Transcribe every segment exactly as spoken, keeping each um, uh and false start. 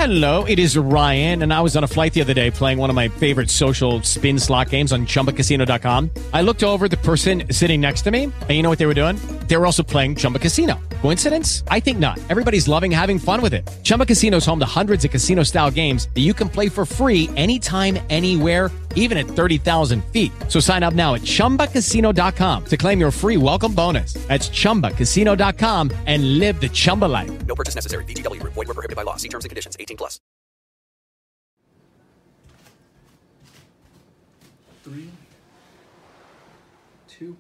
Hello, it is Ryan, and I was on a flight the other day playing one of my favorite social spin slot games on Chumba Casino dot com. I looked over at the person sitting next to me, and you know what they were doing? They were also playing Chumba Casino. Coincidence? I think not. Everybody's loving having fun with it. Chumba Casino is home to hundreds of casino-style games that you can play for free anytime, anywhere, even at thirty thousand feet. So sign up now at Chumba Casino dot com to claim your free welcome bonus. That's Chumba Casino dot com and live the Chumba life. No purchase necessary. V G W. Void where prohibited by law. See terms and conditions. eighteen plus. Three, two.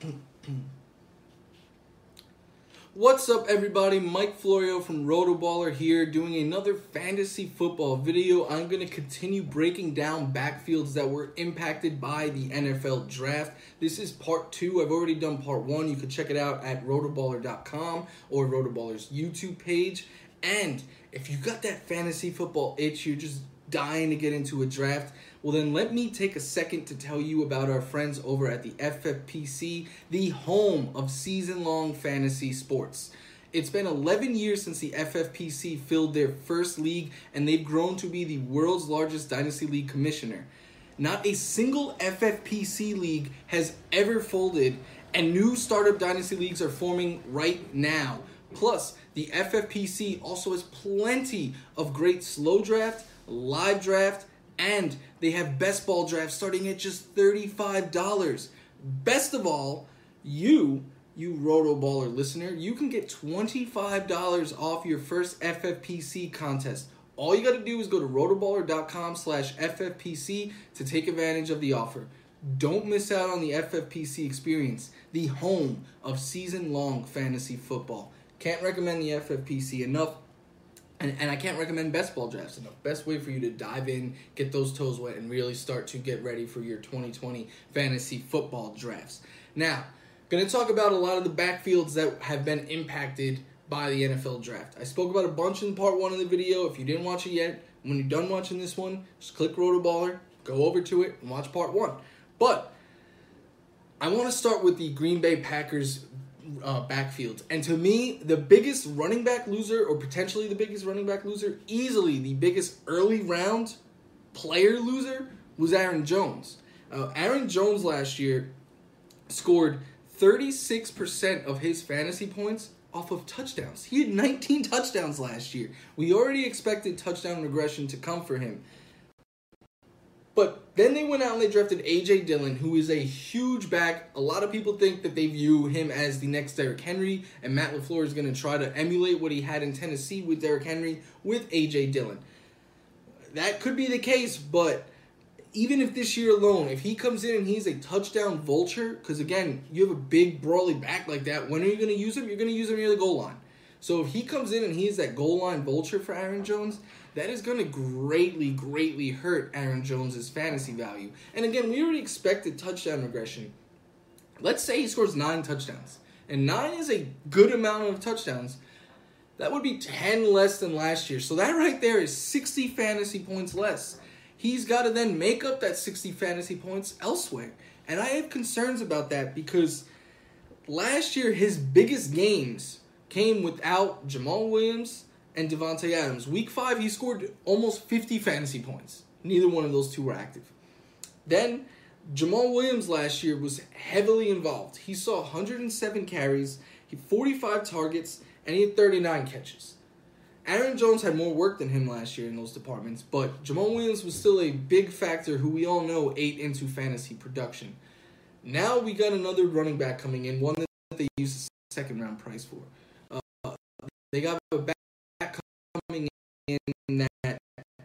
What's up, everybody? Mike Florio from Rotoballer here, doing another fantasy football video. I'm going to continue breaking down backfields that were impacted by the N F L draft. This is part two. I've already done part one. You can check it out at rotoballer dot com or Rotoballer's YouTube page. And if you got that fantasy football itch, you're just dying to get into a draft, well then let me take a second to tell you about our friends over at the F F P C, the home of season-long fantasy sports. It's been eleven years since the F F P C filled their first league, and they've grown to be the world's largest Dynasty League commissioner. Not a single F F P C league has ever folded, and new startup Dynasty Leagues are forming right now. Plus, the F F P C also has plenty of great slow draft, live draft, and they have best ball draft starting at just thirty-five dollars. Best of all, you, you Rotoballer listener, you can get twenty-five dollars off your first F F P C contest. All you got to do is go to rotoballer dot com slash F F P C to take advantage of the offer. Don't miss out on the F F P C experience, the home of season-long fantasy football. Can't recommend the F F P C enough. And, and I can't recommend best ball drafts enough. Best way for you to dive in, get those toes wet, and really start to get ready for your twenty twenty fantasy football drafts. Now, going to talk about a lot of the backfields that have been impacted by the N F L draft. I spoke about a bunch in part one of the video. If you didn't watch it yet, when you're done watching this one, just click Rotoballer, go over to it, and watch part one. But I want to start with the Green Bay Packers Uh, backfield. And to me, the biggest running back loser, or potentially the biggest running back loser, easily the biggest early round player loser, was Aaron Jones. Uh, Aaron Jones last year scored thirty-six percent of his fantasy points off of touchdowns. He had nineteen touchdowns last year. We already expected touchdown regression to come for him. But then they went out and they drafted A J Dillon, who is a huge back. A lot of people think that they view him as the next Derrick Henry, and Matt LaFleur is going to try to emulate what he had in Tennessee with Derrick Henry with A J Dillon. That could be the case, but even if this year alone, if he comes in and he's a touchdown vulture, because again, you have a big, brawly back like that, when are you going to use him? You're going to use him near the goal line. So if he comes in and he's that goal line vulture for Aaron Jones, that is going to greatly, greatly hurt Aaron Jones' fantasy value. And again, we already expected touchdown regression. Let's say he scores nine touchdowns. And nine is a good amount of touchdowns. That would be ten less than last year. So that right there is sixty fantasy points less. He's got to then make up that sixty fantasy points elsewhere. And I have concerns about that because last year his biggest games came without Jamal Williams and Devontae Adams. Week five, he scored almost fifty fantasy points. Neither one of those two were active. Then, Jamal Williams last year was heavily involved. He saw one hundred seven carries, he had forty-five targets, and he had thirty-nine catches. Aaron Jones had more work than him last year in those departments, but Jamal Williams was still a big factor who we all know ate into fantasy production. Now we got another running back coming in, one that they used a second round price for. Uh, they got a back coming in that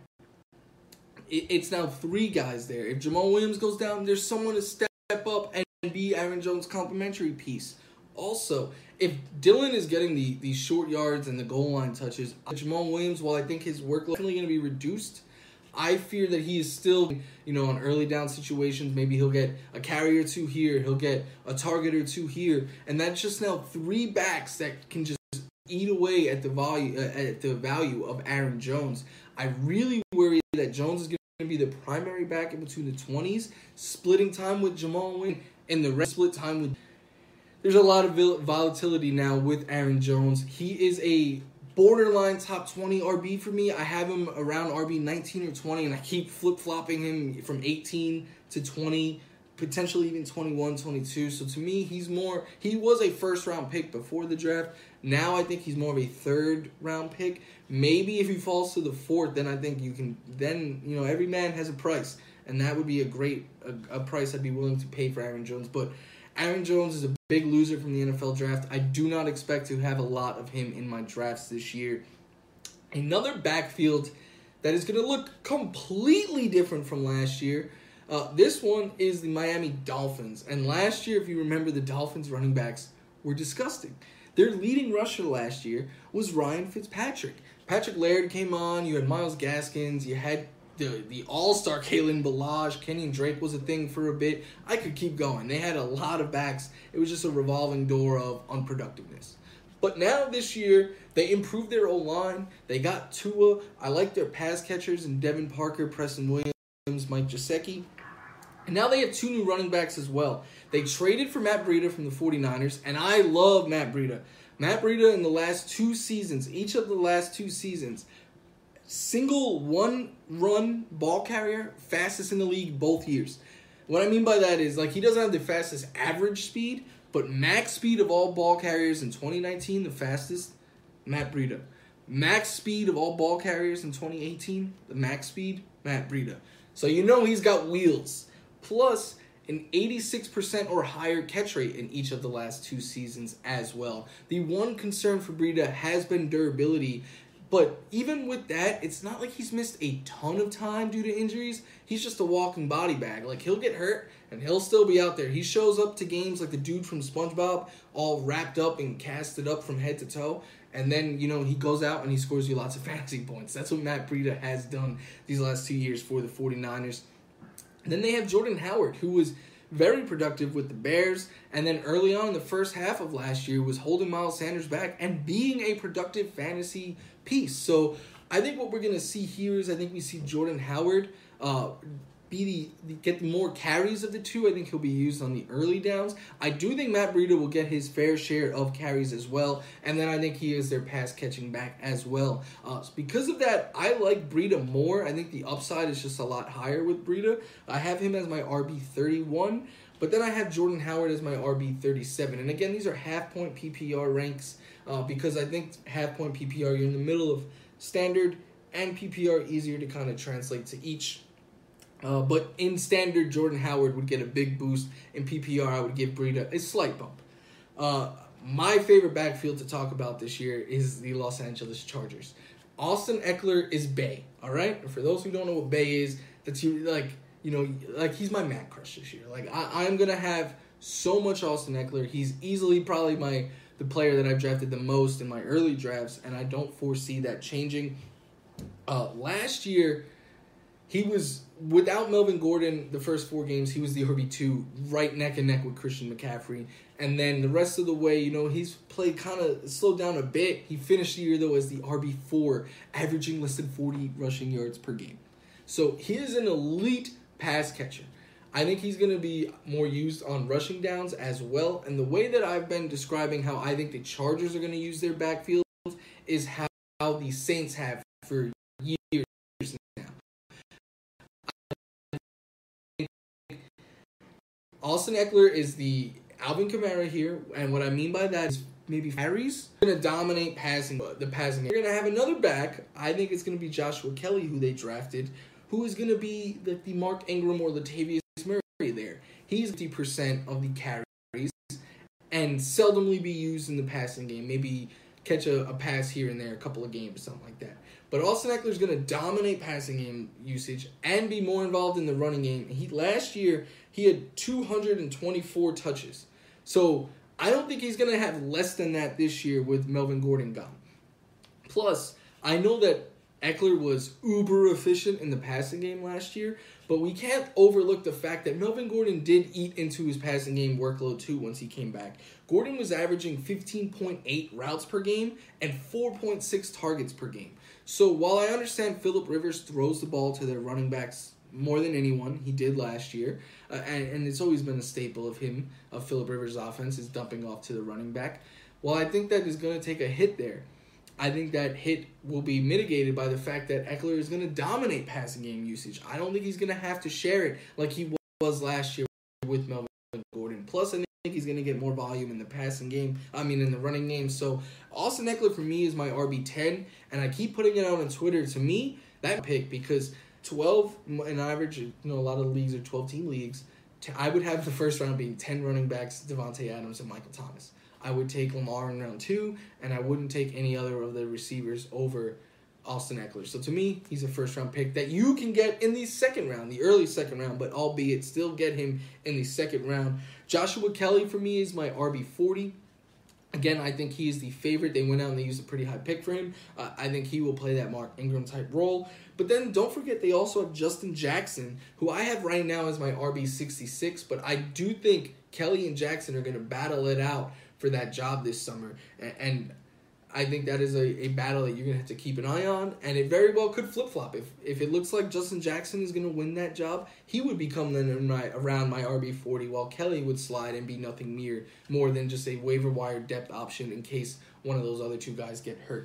it's now three guys there. If Jamal Williams goes down, there's someone to step up and be Aaron Jones' complimentary piece. Also, if Dillon is getting the, the short yards and the goal line touches, Jamal Williams, while I think his workload is definitely going to be reduced, I fear that he is still, you know, on early down situations. Maybe he'll get a carry or two here. He'll get a target or two here. And that's just now three backs that can just eat away at the value uh, at the value of Aaron Jones. I really worry that Jones is going to be the primary back in between the twenties, splitting time with Jamal Williams, and the rest split time with. There's a lot of volatility now with Aaron Jones. He is a borderline top twenty R B for me. I have him around R B nineteen or twenty, and I keep flip-flopping him from eighteen to twenty, potentially even twenty-one, twenty-two. So to me, he's more, he was a first-round pick before the draft. Now I think he's more of a third-round pick. Maybe if he falls to the fourth, then I think you can, then, you know, every man has a price, and that would be a great, a, a price I'd be willing to pay for Aaron Jones. But Aaron Jones is a big loser from the N F L draft. I do not expect to have a lot of him in my drafts this year. Another backfield that is going to look completely different from last year. Uh, this one is the Miami Dolphins. And last year, if you remember, the Dolphins running backs were disgusting. Their leading rusher last year was Ryan Fitzpatrick. Patrick Laird came on. You had Myles Gaskins. You had the the all-star Kalen Ballage. Kenyon Drake was a thing for a bit. I could keep going. They had a lot of backs. It was just a revolving door of unproductiveness. But now this year, they improved their O-line. They got Tua. I like their pass catchers in Devin Parker, Preston Williams, Mike Gesicki. And now they have two new running backs as well. They traded for Matt Breida from the 49ers, and I love Matt Breida. Matt Breida in the last two seasons, each of the last two seasons, single one-run ball carrier, fastest in the league both years. What I mean by that is, like, he doesn't have the fastest average speed, but max speed of all ball carriers in twenty nineteen, the fastest, Matt Breida. Max speed of all ball carriers in twenty eighteen, the max speed, Matt Breida. So you know he's got wheels. Plus, an eighty-six percent or higher catch rate in each of the last two seasons as well. The one concern for Breida has been durability, but even with that, it's not like he's missed a ton of time due to injuries. He's just a walking body bag. Like, he'll get hurt, and he'll still be out there. He shows up to games like the dude from SpongeBob, all wrapped up and casted up from head to toe, and then, you know, he goes out and he scores you lots of fantasy points. That's what Matt Breida has done these last two years for the 49ers. And then they have Jordan Howard, who was very productive with the Bears, and then early on in the first half of last year was holding Miles Sanders back and being a productive fantasy piece. So I think what we're going to see here is I think we see Jordan Howard uh, be the, the get more carries of the two. I think he'll be used on the early downs. I do think Matt Breida will get his fair share of carries as well, and then I think he is their pass-catching back as well. Uh, so because of that, I like Breida more. I think the upside is just a lot higher with Breida. I have him as my R B thirty-one, but then I have Jordan Howard as my R B thirty-seven. And again, these are half-point P P R ranks uh, because I think half-point P P R, you're in the middle of standard and P P R, easier to kind of translate to each. Uh, but in standard, Jordan Howard would get a big boost. In P P R, I would give Breida a slight bump. Uh, my favorite backfield to talk about this year is the Los Angeles Chargers. Austin Eckler is Bay, all right? And for those who don't know what Bay is, that's like, you know, like he's my man crush this year. Like I, I'm gonna have so much Austin Eckler. He's easily probably my the player that I've drafted the most in my early drafts, and I don't foresee that changing. Uh, last year, he was, without Melvin Gordon, the first four games, he was the R B two, right neck and neck with Christian McCaffrey. And then the rest of the way, you know, he's played kind of slowed down a bit. He finished the year, though, as the R B four, averaging less than forty rushing yards per game. So he is an elite pass catcher. I think he's going to be more used on rushing downs as well. And the way that I've been describing how I think the Chargers are going to use their backfield is how, how the Saints have for years now. Austin Eckler is the Alvin Kamara here, and what I mean by that is maybe Harry's going to dominate passing the passing. You're going to have another back. I think it's going to be Joshua Kelly, who they drafted, who is going to be the, the Mark Ingram or Latavius Murray there. He's fifty percent of the carries and seldomly be used in the passing game. Maybe catch a, a pass here and there, a couple of games, something like that. But Austin Eckler is going to dominate passing game usage and be more involved in the running game. He last year, he had two hundred twenty-four touches. So I don't think he's going to have less than that this year with Melvin Gordon gone. Plus, I know that Eckler was uber efficient in the passing game last year, but we can't overlook the fact that Melvin Gordon did eat into his passing game workload too once he came back. Gordon was averaging fifteen point eight routes per game and four point six targets per game. So while I understand Phillip Rivers throws the ball to their running backs more than anyone, he did last year, uh, and, and it's always been a staple of him, of Phillip Rivers' offense, is dumping off to the running back. While I think that is going to take a hit there, I think that hit will be mitigated by the fact that Eckler is going to dominate passing game usage. I don't think he's going to have to share it like he was last year with Melvin Gordon. Plus, I think he's going to get more volume in the passing game. I mean, in the running game. So, Austin Eckler for me is my R B ten, and I keep putting it out on Twitter. To me, that pick, because twelve, an average, you know, a lot of leagues are twelve-team leagues. I would have the first round being ten running backs, Devontae Adams and Michael Thomas. I would take Lamar in round two, and I wouldn't take any other of the receivers over Austin Eckler. So to me, he's a first-round pick that you can get in the second round, the early second round, but albeit still get him in the second round. Joshua Kelly, for me, is my R B forty. Again, I think he is the favorite. They went out and they used a pretty high pick for him. Uh, I think he will play that Mark Ingram-type role. But then don't forget they also have Justin Jackson, who I have right now as my R B sixty-six. But I do think Kelly and Jackson are going to battle it out for that job this summer. And, and I think that is a, a battle that you're going to have to keep an eye on. And it very well could flip-flop. If if it looks like Justin Jackson is going to win that job, he would become then in my, around my R B forty, while Kelly would slide and be nothing mere, more than just a waiver wire depth option in case one of those other two guys get hurt.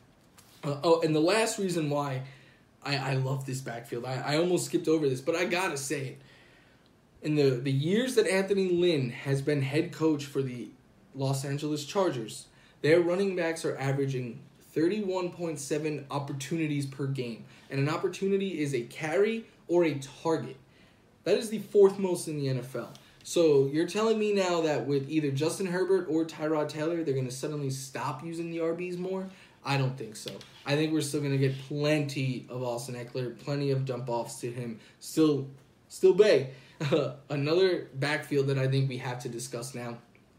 Uh, oh, and the last reason why I, I love this backfield, I, I almost skipped over this, but I got to say it. In the, the years that Anthony Lynn has been head coach for the Los Angeles Chargers, their running backs are averaging thirty-one point seven opportunities per game. And an opportunity is a carry or a target. That is the fourth most in the N F L. So you're telling me now that with either Justin Herbert or Tyrod Taylor, they're going to suddenly stop using the R Bs more? I don't think so. I think we're still going to get plenty of Austin Eckler, plenty of dump-offs to him. Still, still Bay. Another backfield that I think we have to discuss now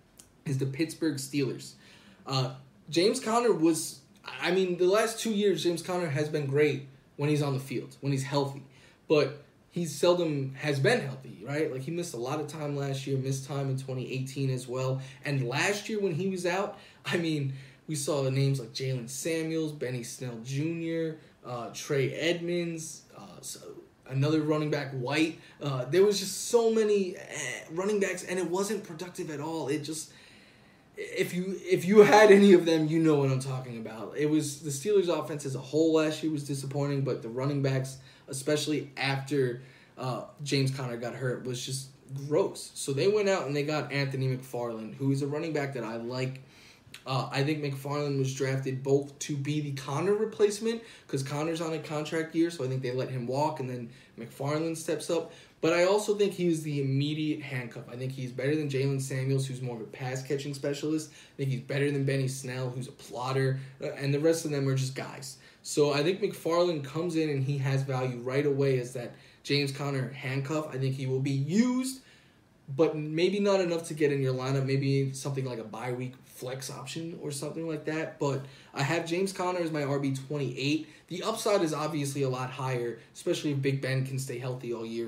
is the Pittsburgh Steelers. Uh, James Conner was, I mean, the last two years, James Conner has been great when he's on the field, when he's healthy. But he seldom has been healthy, right? Like, he missed a lot of time last year, missed time in twenty eighteen as well. And last year when he was out, I mean, we saw names like Jalen Samuels, Benny Snell Junior, uh, Trey Edmonds, uh, so another running back, White. Uh, there was just so many running backs, and it wasn't productive at all. It just... If you if you had any of them, you know what I'm talking about. It was the Steelers' offense as a whole last year was disappointing, but the running backs, especially after uh, James Conner got hurt, was just gross. So they went out and they got Anthony McFarland, who is a running back that I like. Uh, I think McFarland was drafted both to be the Conner replacement, because Conner's on a contract year, so I think they let him walk, and then McFarland steps up. But I also think he is the immediate handcuff. I think he's better than Jalen Samuels, who's more of a pass-catching specialist. I think he's better than Benny Snell, who's a plotter. And the rest of them are just guys. So I think McFarland comes in and he has value right away as that James Conner handcuff. I think he will be used, but maybe not enough to get in your lineup. Maybe something like a bye-week flex option or something like that. But I have James Conner as my R B twenty-eight. The upside is obviously a lot higher, especially if Big Ben can stay healthy all year.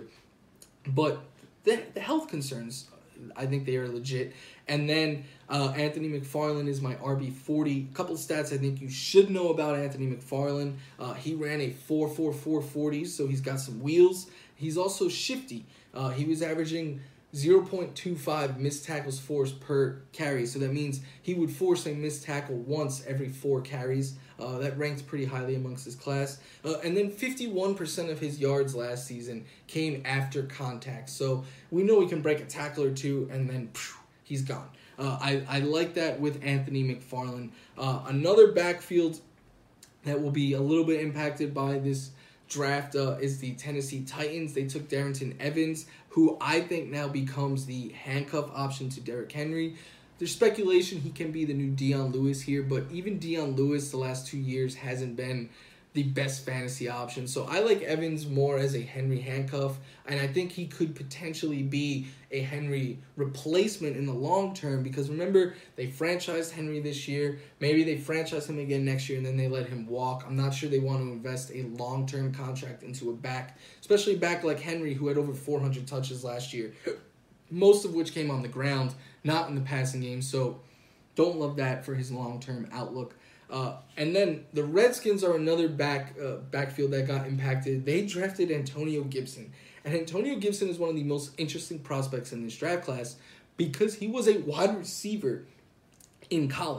But the, the health concerns, I think they are legit. And then uh, Anthony McFarland is my R B forty. A couple of stats I think you should know about Anthony McFarland. Uh, he ran a four four four forty, so he's got some wheels. He's also shifty. Uh, he was averaging zero point two five missed tackles forced per carry. So that means he would force a missed tackle once every four carries. Uh, that ranks pretty highly amongst his class. Uh, and then fifty-one percent of his yards last season came after contact. So we know he can break a tackle or two, and then phew, he's gone. Uh, I, I like that with Anthony McFarland. Uh, another backfield that will be a little bit impacted by this draft uh, is the Tennessee Titans. They took Darrington Evans, who I think now becomes the handcuff option to Derrick Henry. There's speculation he can be the new Dion Lewis here, but even Dion Lewis the last two years hasn't been the best fantasy option. So I like Evans more as a Henry handcuff, and I think he could potentially be a Henry replacement in the long term, because remember, they franchised Henry this year. Maybe they franchise him again next year, and then they let him walk. I'm not sure they want to invest a long-term contract into a back, especially a back like Henry, who had over four hundred touches last year, most of which came on the ground, not in the passing game. So don't love that for his long-term outlook. Uh, and then the Redskins are another back uh, backfield that got impacted. They drafted Antonio Gibson. And Antonio Gibson is one of the most interesting prospects in this draft class because he was a wide receiver in college.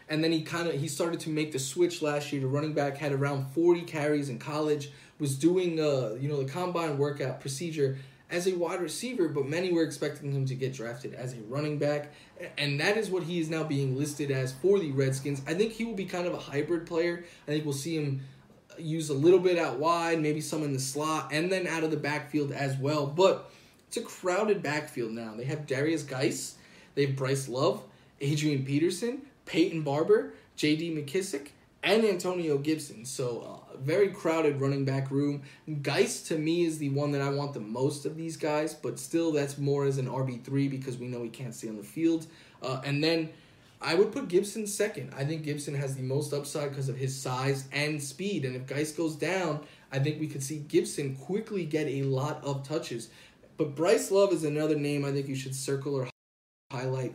and then he kind of he started to make the switch last year to running back. Had around forty carries in college. Was doing uh you know the combine workout procedure as a wide receiver, but many were expecting him to get drafted as a running back, and that is what he is now being listed as for the Redskins. I think he will be kind of a hybrid player. I think we'll see him use a little bit out wide, maybe some in the slot, and then out of the backfield as well. But it's a crowded backfield now. They have Darius Geis, they have Bryce Love, Adrian Peterson, Peyton Barber, J D McKissick, and Antonio Gibson. So uh, very crowded running back room. Geis, to me, is the one that I want the most of these guys, but still that's more as an R B three because we know he can't stay on the field. Uh, and then I would put Gibson second. I think Gibson has the most upside because of his size and speed. And if Geis goes down, I think we could see Gibson quickly get a lot of touches. But Bryce Love is another name I think you should circle or highlight.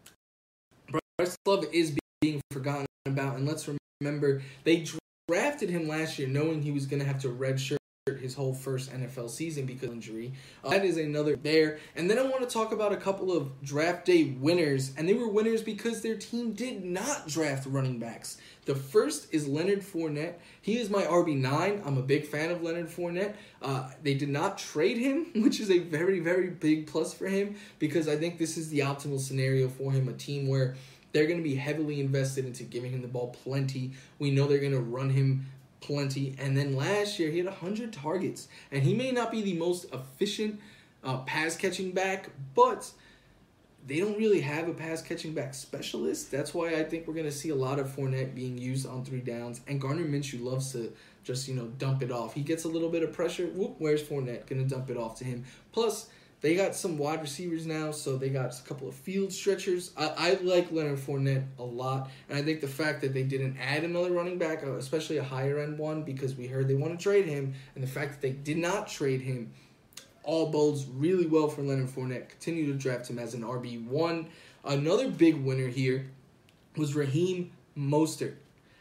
Bryce Love is being forgotten about, and let's remember, they drafted him last year knowing he was going to have to redshirt his whole first N F L season because of injury. Uh, that is another there. And then I want to talk about a couple of draft day winners, and they were winners because their team did not draft running backs. The first is Leonard Fournette. He is my R B nine. I'm a big fan of Leonard Fournette. Uh, they did not trade him, which is a very, very big plus for him because I think this is the optimal scenario for him, a team where they're going to be heavily invested into giving him the ball plenty. We know they're going to run him plenty. And then last year, he had one hundred targets. And he may not be the most efficient uh, pass-catching back, but they don't really have a pass-catching back specialist. That's why I think we're going to see a lot of Fournette being used on three downs. And Gardner Minshew loves to just, you know, dump it off. He gets a little bit of pressure. Whoop, where's Fournette? Going to dump it off to him. Plus, they got some wide receivers now, so they got a couple of field stretchers. I, I like Leonard Fournette a lot, and I think the fact that they didn't add another running back, especially a higher-end one, because we heard they want to trade him, and the fact that they did not trade him all bodes really well for Leonard Fournette. Continue to draft him as an R B one. Another big winner here was Raheem Mostert.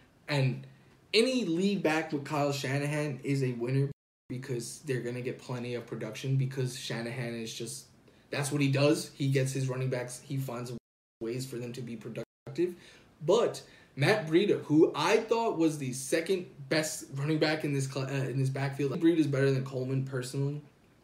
And any lead back with Kyle Shanahan is a winner, because they're going to get plenty of production because Shanahan is just, that's what he does. He gets his running backs, he finds ways for them to be productive. But Matt Breida, who I thought was the second best running back in this uh, in this backfield, Breida is better than Coleman personally.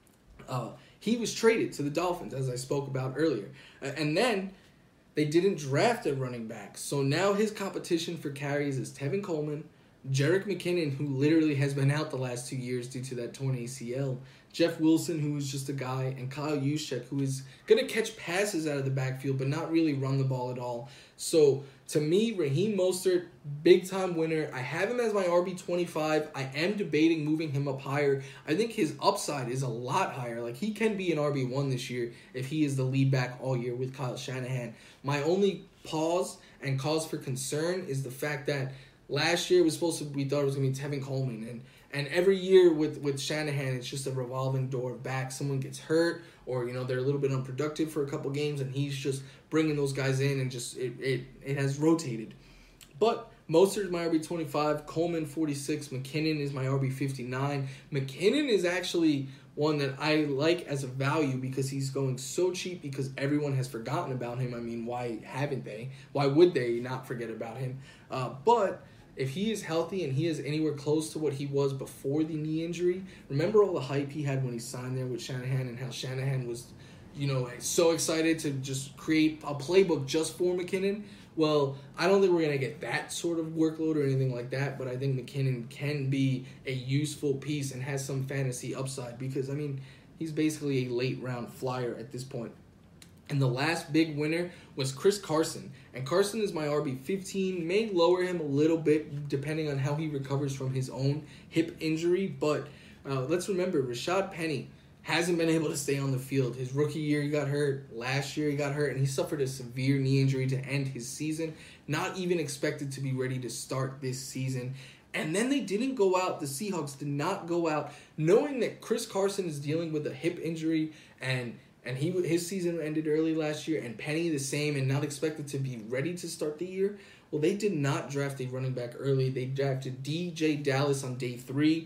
Uh, he was traded to the Dolphins, as I spoke about earlier. Uh, and then they didn't draft a running back. So now his competition for carries is Tevin Coleman, Jerick McKinnon, who literally has been out the last two years due to that torn A C L, Jeff Wilson, who is just a guy, and Kyle Juszczyk, who is going to catch passes out of the backfield but not really run the ball at all. So, to me, Raheem Mostert, big-time winner. I have him as my R B twenty-five. I am debating moving him up higher. I think his upside is a lot higher. Like, he can be an R B one this year if he is the lead back all year with Kyle Shanahan. My only pause and cause for concern is the fact that last year it was supposed to, we thought it was going to be Tevin Coleman, and and every year with, with Shanahan, it's just a revolving door of back. Someone gets hurt, or you know they're a little bit unproductive for a couple games, and he's just bringing those guys in, and just it it, it has rotated. But Mostert is my R B twenty-five, Coleman forty-six, McKinnon is my R B fifty-nine. McKinnon is actually one that I like as a value because he's going so cheap because everyone has forgotten about him. I mean, why haven't they? Why would they not forget about him? Uh, but if he is healthy and he is anywhere close to what he was before the knee injury, remember all the hype he had when he signed there with Shanahan and how Shanahan was, you know, so excited to just create a playbook just for McKinnon? Well, I don't think we're going to get that sort of workload or anything like that, but I think McKinnon can be a useful piece and has some fantasy upside because, I mean, he's basically a late-round flyer at this point. And the last big winner was Chris Carson. And Carson is my R B fifteen. May lower him a little bit depending on how he recovers from his own hip injury. But uh, let's remember, Rashad Penny hasn't been able to stay on the field. His rookie year he got hurt. Last year he got hurt. And he suffered a severe knee injury to end his season. Not even expected to be ready to start this season. And then they didn't go out, the Seahawks did not go out, knowing that Chris Carson is dealing with a hip injury and And he his season ended early last year, and Penny the same, and not expected to be ready to start the year. Well, they did not draft a running back early. They drafted D J Dallas on day three.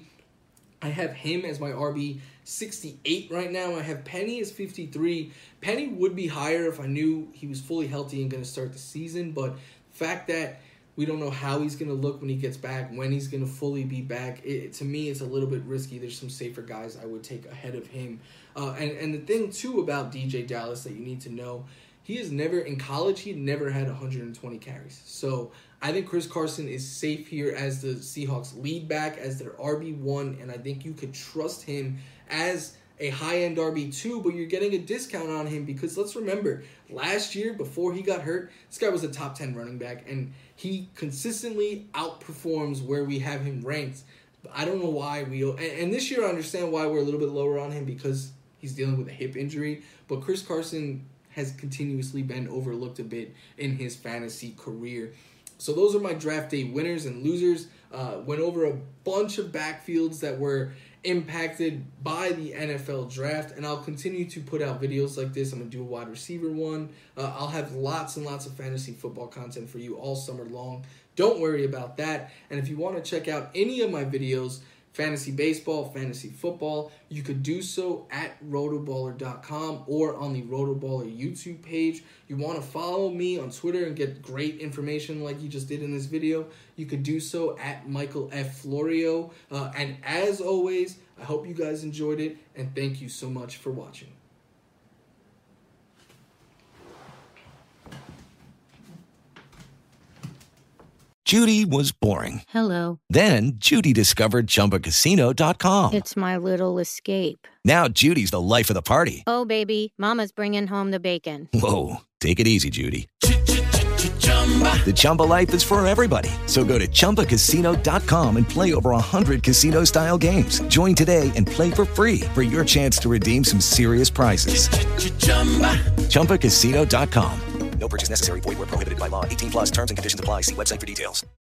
I have him as my R B sixty-eight right now. I have Penny as fifty-three. Penny would be higher if I knew he was fully healthy and going to start the season, but the fact that We don't know how he's going to look when he gets back, when he's going to fully be back. It, to me, it's a little bit risky. There's some safer guys I would take ahead of him. Uh, and, and the thing, too, about D J Dallas that you need to know, he has never, in college, he never had one hundred twenty carries. So I think Chris Carson is safe here as the Seahawks lead back, as their R B one, and I think you could trust him as a high-end R B two, but you're getting a discount on him because let's remember, last year, before he got hurt, this guy was a top ten running back, and he consistently outperforms where we have him ranked. I don't know why we... And, and this year I understand why we're a little bit lower on him because he's dealing with a hip injury, but Chris Carson has continuously been overlooked a bit in his fantasy career. So those are my draft day winners and losers. Uh, went over a bunch of backfields that were impacted by the N F L draft, and I'll continue to put out videos like this. I'm going to do a wide receiver one. Uh, I'll have lots and lots of fantasy football content for you all summer long. Don't worry about that. And if you want to check out any of my videos, fantasy baseball, fantasy football, you could do so at rotoballer dot com or on the Rotoballer YouTube page. You want to follow me on Twitter and get great information like you just did in this video, you could do so at Michael F. Florio. Uh, and as always, I hope you guys enjoyed it, and thank you so much for watching. Judy was boring. Hello. Then Judy discovered Chumba Casino dot com. It's my little escape. Now Judy's the life of the party. Oh, baby, mama's bringing home the bacon. Whoa, take it easy, Judy. The Chumba life is for everybody. So go to Chumba Casino dot com and play over one hundred casino-style games. Join today and play for free for your chance to redeem some serious prizes. Chumba Casino dot com. No purchase necessary. Void where prohibited by law. eighteen plus terms and conditions apply. See website for details.